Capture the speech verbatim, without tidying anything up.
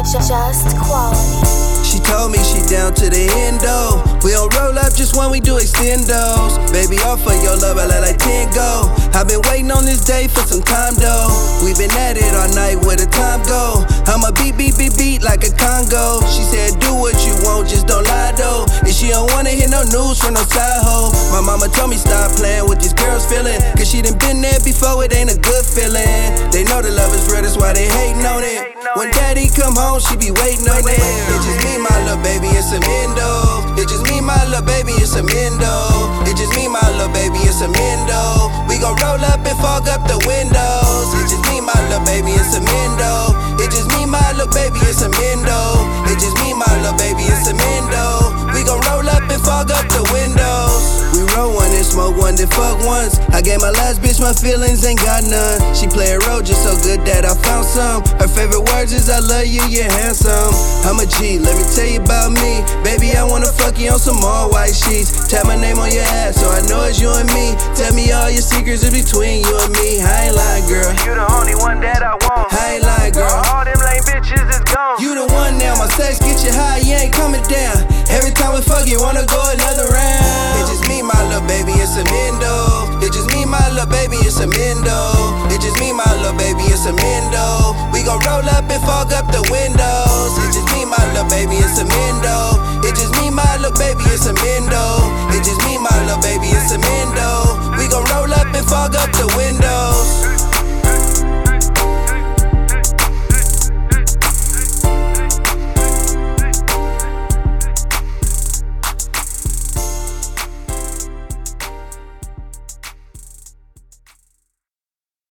Just quality. She told me she down to the endo. We don't roll up just when we do extendos. Baby, off for your love, I let like ten go. I've been waiting on this day for some time though. We been at it all night, where the time go? I'ma beat, beat, beat, beat like a Congo. She said do what you want, just don't lie though. And she don't wanna hear no news from no side hoe. My mama told me stop playing with these girls feeling, cause she done been there before, it ain't a good feeling. They know the love is real, that's why they hating on it. When daddy come home, she be waiting on it. It's just me, my little baby, it's a mendo. It's just me, my little baby, it's a mendo. It's just me, my little baby, it's a mendo. We gon' roll up and fog up the windows. It's just me, my little baby, it's a mendo. It's just me, my little baby, it's a mendo. It's just me, my little baby, it's a mendo. We gon' roll up and fog up the windows. We roll one and smoke one, then fuck once. I gave my last bitch my feelings, ain't got none. She play a role just so good that I found some. Her favorite words is I love you, you're handsome. I'm a G, let me tell you about me. Baby, I wanna fuck you on some all white sheets. Tap my name on your ass so I know it's you and me. Tell me all your secrets in between you and me. I ain't lying, girl. You the only one that I want. I ain't lying, girl. All them lame bitches is gone. You the one now, my sex get you high, you ain't coming down. Every time we fuck, you wanna go another round. It's just me, my little baby, it's a mendo. It's just me, my little baby, it's a mendo. It's just me, my little baby, it's a mendo. We gon' roll up and fog up the windows. It's just me, my little baby, it's a mendo. It's just me, my little baby, it's a mendo. It's just me, my little baby.